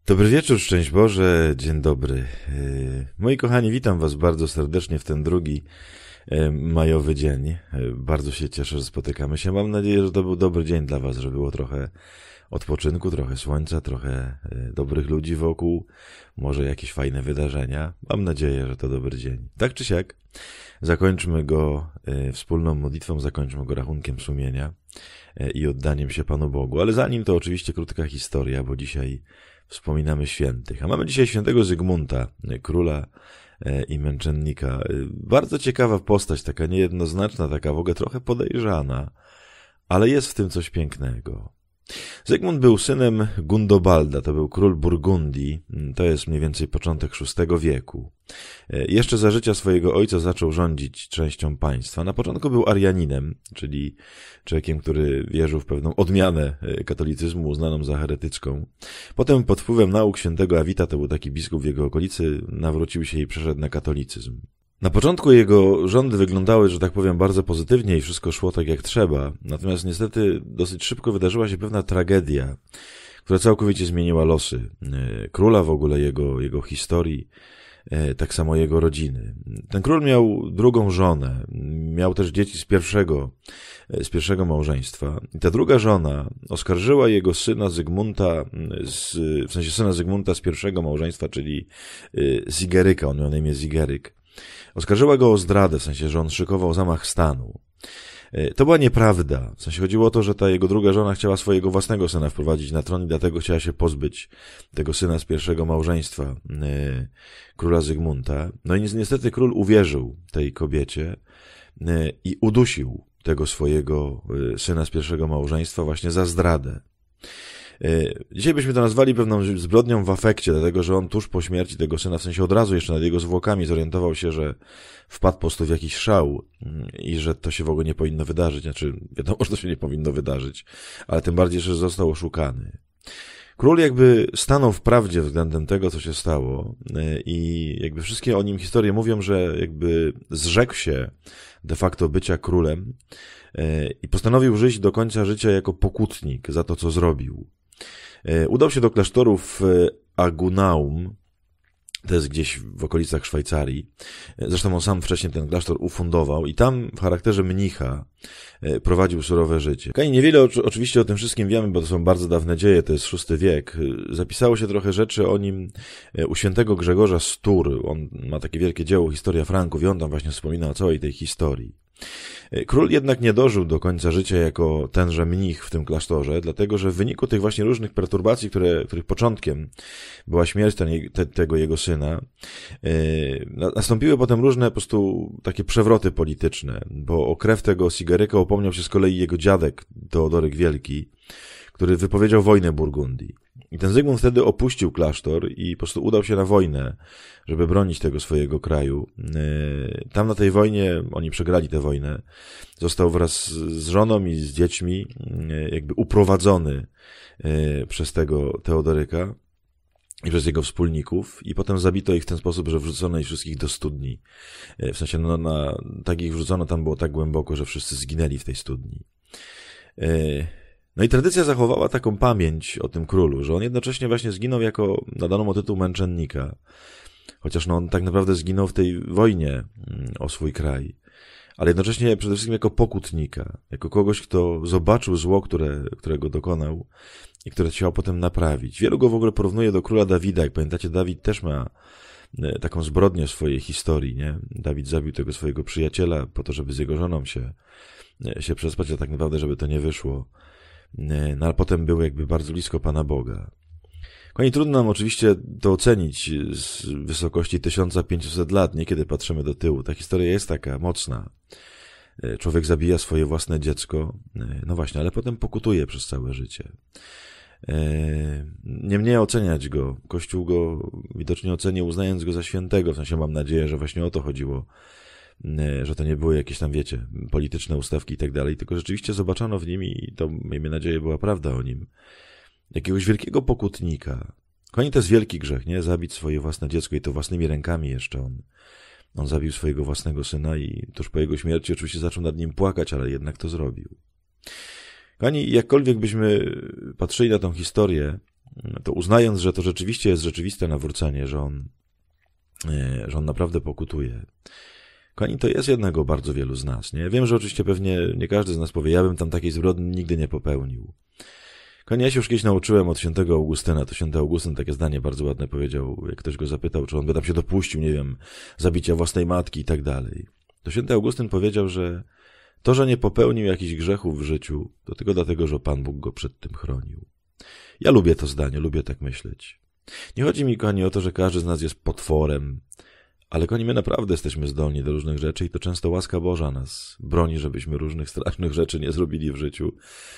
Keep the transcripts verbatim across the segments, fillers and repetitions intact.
Dobry wieczór, szczęść Boże, dzień dobry. Moi kochani, witam was bardzo serdecznie w ten drugi majowy dzień. Bardzo się cieszę, że spotykamy się. Mam nadzieję, że to był dobry dzień dla was, że było trochę odpoczynku, trochę słońca, trochę dobrych ludzi wokół, może jakieś fajne wydarzenia. Mam nadzieję, że to dobry dzień. Tak czy siak, zakończmy go wspólną modlitwą, zakończmy go rachunkiem sumienia i oddaniem się Panu Bogu. Ale zanim to oczywiście krótka historia, bo dzisiaj wspominamy świętych. A mamy dzisiaj świętego Zygmunta, króla i męczennika. Bardzo ciekawa postać, taka niejednoznaczna, taka w ogóle trochę podejrzana, ale jest w tym coś pięknego. Zygmunt był synem Gundobalda, to był król Burgundii, to jest mniej więcej początek szóstego wieku. Jeszcze za życia swojego ojca zaczął rządzić częścią państwa. Na początku był Arianinem, czyli człowiekiem, który wierzył w pewną odmianę katolicyzmu uznaną za heretyczką. Potem pod wpływem nauk świętego Awita, to był taki biskup w jego okolicy, nawrócił się i przeszedł na katolicyzm. Na początku jego rządy wyglądały, że tak powiem, bardzo pozytywnie i wszystko szło tak jak trzeba. Natomiast niestety dosyć szybko wydarzyła się pewna tragedia, która całkowicie zmieniła losy króla, w ogóle jego, jego historii, tak samo jego rodziny. Ten król miał drugą żonę, miał też dzieci z pierwszego, z pierwszego małżeństwa. I ta druga żona oskarżyła jego syna Zygmunta, z, w sensie syna Zygmunta z pierwszego małżeństwa, czyli Zigeryka, on miał na imię Zigeryk. Oskarżyła go o zdradę, w sensie, że on szykował zamach stanu. To była nieprawda. W sensie chodziło o to, że ta jego druga żona chciała swojego własnego syna wprowadzić na tron i dlatego chciała się pozbyć tego syna z pierwszego małżeństwa yy, króla Zygmunta. No i niestety król uwierzył tej kobiecie yy, i udusił tego swojego yy, syna z pierwszego małżeństwa właśnie za zdradę. Dzisiaj byśmy to nazwali pewną zbrodnią w afekcie, dlatego że on tuż po śmierci tego syna, w sensie od razu jeszcze nad jego zwłokami zorientował się, że wpadł po prostu w jakiś szał i że to się w ogóle nie powinno wydarzyć. Znaczy, wiadomo, że to się nie powinno wydarzyć, ale tym bardziej, że został oszukany. Król jakby stanął w prawdzie względem tego, co się stało i jakby wszystkie o nim historie mówią, że jakby zrzekł się de facto bycia królem i postanowił żyć do końca życia jako pokutnik za to, co zrobił. Udał się do klasztoru w Agunaum, to jest gdzieś w okolicach Szwajcarii. Zresztą on sam wcześniej ten klasztor ufundował i tam w charakterze mnicha prowadził surowe życie. I niewiele oczywiście o tym wszystkim wiemy, bo to są bardzo dawne dzieje, to jest szósty wiek. Zapisało się trochę rzeczy o nim u świętego Grzegorza z Tours. On ma takie wielkie dzieło Historia Franków i on tam właśnie wspomina o całej tej historii. Król jednak nie dożył do końca życia jako tenże mnich w tym klasztorze, dlatego że w wyniku tych właśnie różnych perturbacji, które, których początkiem była śmierć ten, te, tego jego syna, yy, nastąpiły potem różne po prostu takie przewroty polityczne, bo o krew tego Zigeryka upomniał się z kolei jego dziadek Teodoryk Wielki, który wypowiedział wojnę Burgundii. I ten Zygmunt wtedy opuścił klasztor i po prostu udał się na wojnę, żeby bronić tego swojego kraju. Tam na tej wojnie, oni przegrali tę wojnę, został wraz z żoną i z dziećmi jakby uprowadzony przez tego Teodoryka i przez jego wspólników i potem zabito ich w ten sposób, że wrzucono ich wszystkich do studni. W sensie, no, na, tak ich wrzucono, tam było tak głęboko, że wszyscy zginęli w tej studni. No i tradycja zachowała taką pamięć o tym królu, że on jednocześnie właśnie zginął jako, nadano mu tytuł męczennika, chociaż no on tak naprawdę zginął w tej wojnie o swój kraj, ale jednocześnie przede wszystkim jako pokutnika, jako kogoś, kto zobaczył zło, które, którego dokonał i które chciał potem naprawić. Wielu go w ogóle porównuje do króla Dawida. Jak pamiętacie, Dawid też ma taką zbrodnię w swojej historii, nie? Dawid zabił tego swojego przyjaciela po to, żeby z jego żoną się, się przespać, a tak naprawdę, żeby to nie wyszło. No ale potem był jakby bardzo blisko Pana Boga. Kochani, trudno nam oczywiście to ocenić z wysokości tysiąc pięćset lat, nie kiedy patrzymy do tyłu. Ta historia jest taka mocna. Człowiek zabija swoje własne dziecko, no właśnie, ale potem pokutuje przez całe życie. Niemniej oceniać go. Kościół go widocznie ocenił, uznając go za świętego. W sensie mam nadzieję, że właśnie o to chodziło, że to nie były jakieś tam, wiecie, polityczne ustawki i tak dalej, tylko rzeczywiście zobaczono w nim i to, miejmy nadzieję, była prawda o nim. Jakiegoś wielkiego pokutnika. Kochani, to jest wielki grzech, nie? Zabić swoje własne dziecko i to własnymi rękami jeszcze on. On zabił swojego własnego syna i tuż po jego śmierci oczywiście zaczął nad nim płakać, ale jednak to zrobił. Kochani, jakkolwiek byśmy patrzyli na tą historię, to uznając, że to rzeczywiście jest rzeczywiste nawrócenie, że on, że on naprawdę pokutuje. Kochani, to jest jednego bardzo wielu z nas, nie? Wiem, że oczywiście pewnie nie każdy z nas powie, ja bym tam takiej zbrodni nigdy nie popełnił. Kochani, ja się już kiedyś nauczyłem od świętego Augustyna, to święty Augustyn takie zdanie bardzo ładne powiedział, jak ktoś go zapytał, czy on by tam się dopuścił, nie wiem, zabicia własnej matki i tak dalej. To święty Augustyn powiedział, że to, że nie popełnił jakichś grzechów w życiu, to tylko dlatego, że Pan Bóg go przed tym chronił. Ja lubię to zdanie, lubię tak myśleć. Nie chodzi mi, kochani, o to, że każdy z nas jest potworem, ale kochani, my naprawdę jesteśmy zdolni do różnych rzeczy i to często łaska Boża nas broni, żebyśmy różnych strasznych rzeczy nie zrobili w życiu.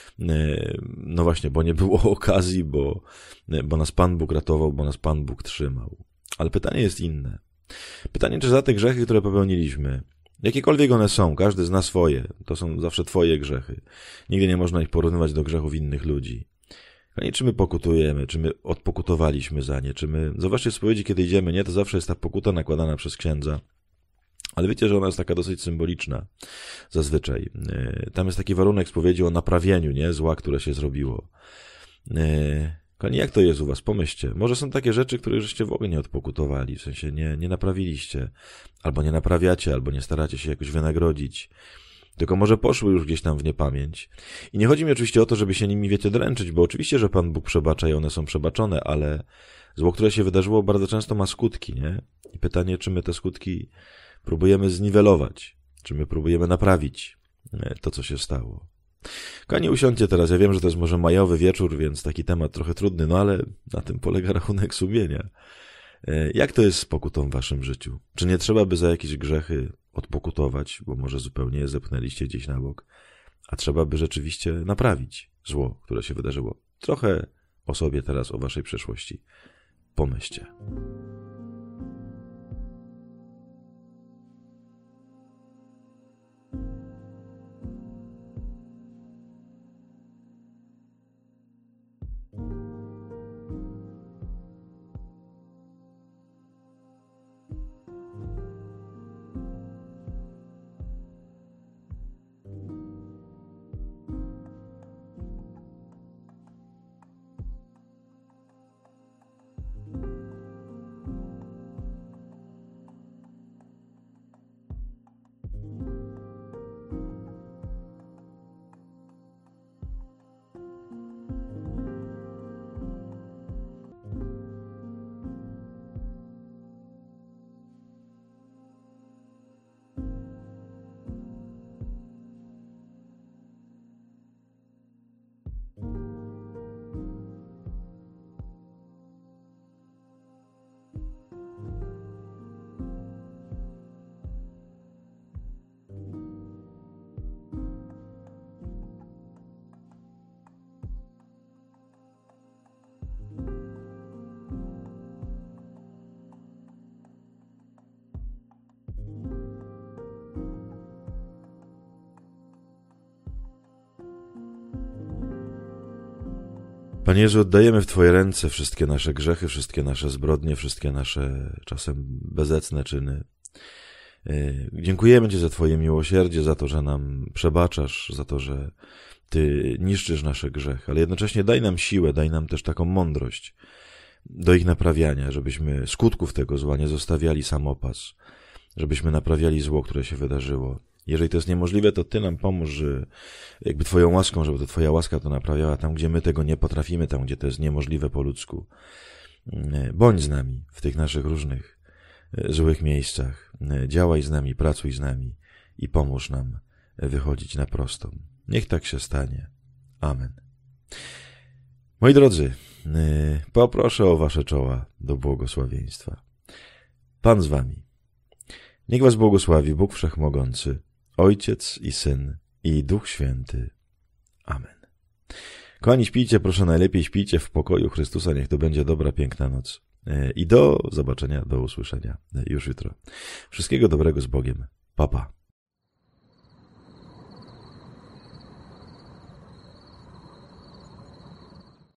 No właśnie, bo nie było okazji, bo, bo nas Pan Bóg ratował, bo nas Pan Bóg trzymał. Ale pytanie jest inne. Pytanie, czy za te grzechy, które popełniliśmy, jakiekolwiek one są, każdy zna swoje, to są zawsze twoje grzechy. Nigdy nie można ich porównywać do grzechów innych ludzi. Kochani, czy my pokutujemy, czy my odpokutowaliśmy za nie, czy my... Zobaczcie, w spowiedzi, kiedy idziemy, nie, to zawsze jest ta pokuta nakładana przez księdza. Ale wiecie, że ona jest taka dosyć symboliczna zazwyczaj. Tam jest taki warunek spowiedzi o naprawieniu, nie, zła, które się zrobiło. Kochani, jak to jest u was? Pomyślcie. Może są takie rzeczy, których żeście w ogóle nie odpokutowali, w sensie nie, nie naprawiliście, albo nie naprawiacie, albo nie staracie się jakoś wynagrodzić. Tylko może poszły już gdzieś tam w niepamięć. I nie chodzi mi oczywiście o to, żeby się nimi, wiecie, dręczyć, bo oczywiście, że Pan Bóg przebacza i one są przebaczone, ale zło, które się wydarzyło, bardzo często ma skutki, nie? I pytanie, czy my te skutki próbujemy zniwelować, czy my próbujemy naprawić to, co się stało. Kochani, usiądźcie teraz, ja wiem, że to jest może majowy wieczór, więc taki temat trochę trudny, no ale na tym polega rachunek sumienia. Jak to jest z pokutą w waszym życiu? Czy nie trzeba by za jakieś grzechy odpokutować, bo może zupełnie je zepchnęliście gdzieś na bok, a trzeba by rzeczywiście naprawić zło, które się wydarzyło? Trochę o sobie teraz, o waszej przeszłości pomyślcie. Panie Jezu, oddajemy w Twoje ręce wszystkie nasze grzechy, wszystkie nasze zbrodnie, wszystkie nasze czasem bezecne czyny. Dziękujemy Ci za Twoje miłosierdzie, za to, że nam przebaczasz, za to, że Ty niszczysz nasze grzechy, ale jednocześnie daj nam siłę, daj nam też taką mądrość do ich naprawiania, żebyśmy skutków tego zła nie zostawiali samopas, żebyśmy naprawiali zło, które się wydarzyło. Jeżeli to jest niemożliwe, to Ty nam pomóż jakby Twoją łaską, żeby to Twoja łaska to naprawiała tam, gdzie my tego nie potrafimy, tam, gdzie to jest niemożliwe po ludzku. Bądź z nami w tych naszych różnych złych miejscach. Działaj z nami, pracuj z nami i pomóż nam wychodzić na prostą. Niech tak się stanie. Amen. Moi drodzy, poproszę o wasze czoła do błogosławieństwa. Pan z wami. Niech was błogosławi Bóg Wszechmogący, Ojciec i Syn i Duch Święty. Amen. Kochani, śpijcie, proszę, najlepiej śpijcie w pokoju Chrystusa. Niech to będzie dobra, piękna noc. I do zobaczenia, do usłyszenia już jutro. Wszystkiego dobrego z Bogiem. Pa, pa.